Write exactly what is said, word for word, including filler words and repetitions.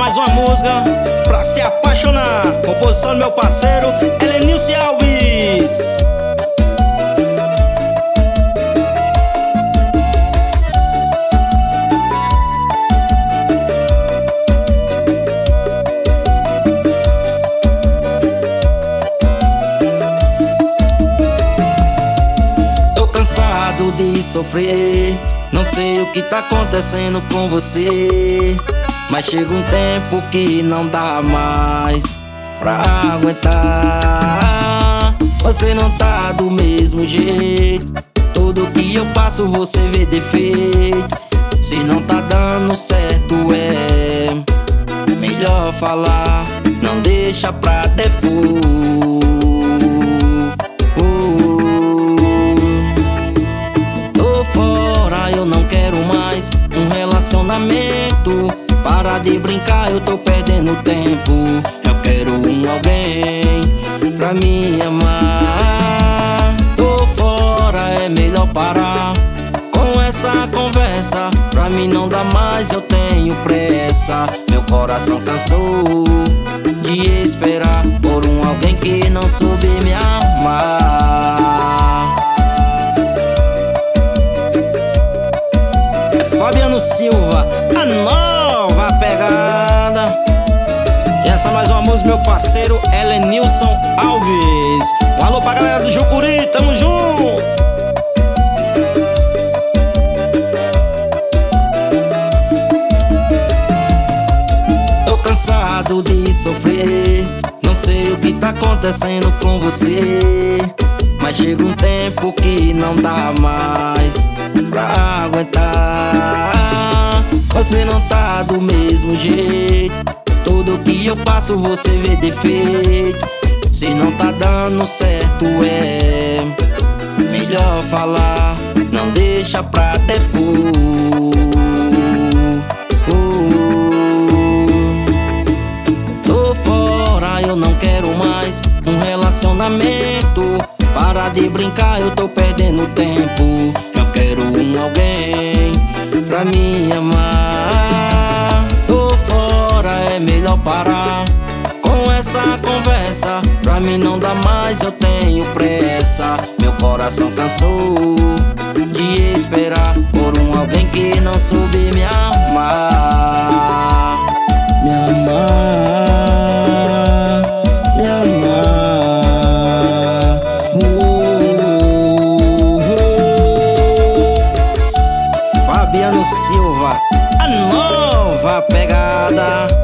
mais uma música pra se apaixonar. Composição do meu parceiro Elenilson Alves. Tô cansado de sofrer, não sei o que tá acontecendo com você, mas chega um tempo que não dá mais pra aguentar. Você não tá do mesmo jeito, tudo que eu faço você vê defeito. Se não tá dando certo é melhor falar, não deixa pra depois. Tô fora, eu não quero mais um relacionamento. Para de brincar, eu tô perdendo tempo. Eu quero um alguém pra me amar. Tô fora, é melhor parar com essa conversa. Pra mim não dá mais, eu tenho pressa. Meu coração cansou de esperar por um alguém que não soube me amar. É Fabiano Silva, a nova pegada. E essa mais uma música, meu parceiro Elenilson Alves. Um alô pra galera do Jucuri, tamo junto. Tô cansado de sofrer, não sei o que tá acontecendo com você, mas chega um tempo que não dá mais pra aguentar. Você não tá do mesmo jeito, tudo que eu faço você vê defeito. Se não tá dando certo é melhor falar, não deixa pra depois. Tô fora, eu não quero mais um relacionamento. Para de brincar, eu tô perdendo tempo. Eu quero um alguém pra me amar. Tô fora, é melhor parar com essa conversa. Pra mim não dá mais, eu tenho pressa. Meu coração cansou de esperar por um alguém que não soube me amar. Me amar, me amar. uh, uh, uh. Fabiano Silva, a nova pegada.